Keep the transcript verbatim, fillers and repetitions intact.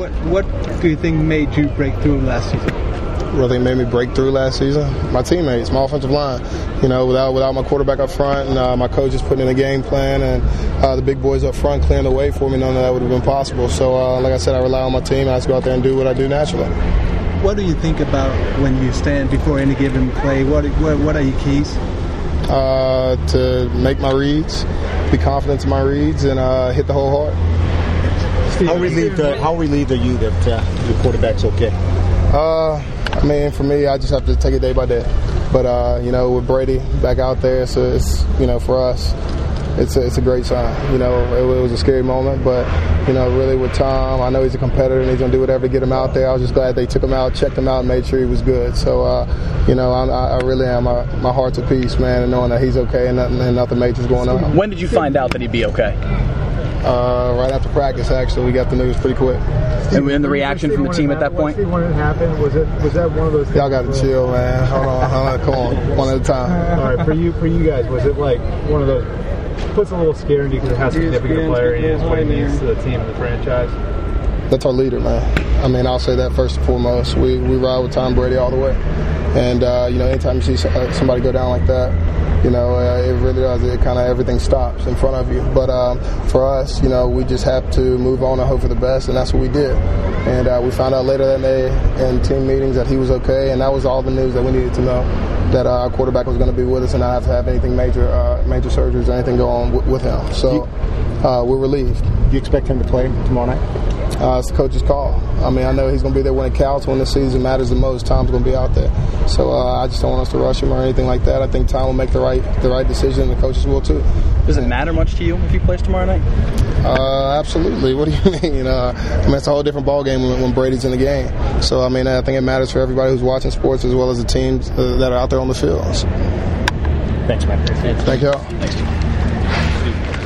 What What do you think made you break through last season? Really made me break through last season? My teammates, my offensive line. You know, without without my quarterback up front and uh, my coaches putting in a game plan and uh, the big boys up front clearing the way for me, none of that would have been possible. So, uh, like I said, I rely on my team. I just go out there and do what I do naturally. What do you think about when you stand before any given play? What What, what are your keys? Uh, to make my reads, be confident in my reads, and uh, hit the whole heart. How relieved, uh, how relieved are you that uh, your quarterback's okay? Uh, I mean, for me, I just have to take it day by day. But, uh, you know, with Brady back out there, so it's, you know, for us, it's a, it's a great sign. You know, it, it was a scary moment, but, you know, really with Tom, I know he's a competitor and he's going to do whatever to get him out there. I was just glad they took him out, checked him out, and made sure he was good. So, uh, you know, I, I really am. My, my heart's at peace, man, and knowing that he's okay and nothing, and nothing major's going on. When did you find out that he'd be okay? Uh, right after practice, actually. We got the news pretty quick. And, and the reaction from the team at that point? When it happened, was it was that one of those things? Y'all got to chill, man. Hold on, hold on, come on, one at a time. All right, for you, for you guys, was it like one of those? Puts a little scare into you because of how significant a player he is, what he means to the team and the franchise. That's our leader, man. I mean, I'll say that first and foremost. We we ride with Tom Brady all the way, and uh, you know, anytime you see somebody go down like that, you know, uh, it really does. It kind of everything stops in front of you. But um, for us, you know, we just have to move on and hope for the best, and that's what we did. And uh, we found out later that day in team meetings that he was okay, and that was all the news that we needed to know, that uh, our quarterback was going to be with us and not have to have anything major, uh, major surgeries or anything go on w- with him. So uh, we're relieved. Do you expect him to play tomorrow night? Uh, it's the coach's call. I mean, I know he's going to be there when it counts, when the season matters the most. Tom's going to be out there. So uh, I just don't want us to rush him or anything like that. I think Tom will make the right the right decision, and the coaches will too. Does it matter much to you if he plays tomorrow night? Uh, absolutely. What do you mean? Uh, I mean, it's a whole different ballgame when, when Brady's in the game. So, I mean, I think it matters for everybody who's watching sports as well as the teams uh, that are out there on the field. Thanks, man. Thank y'all. Thanks.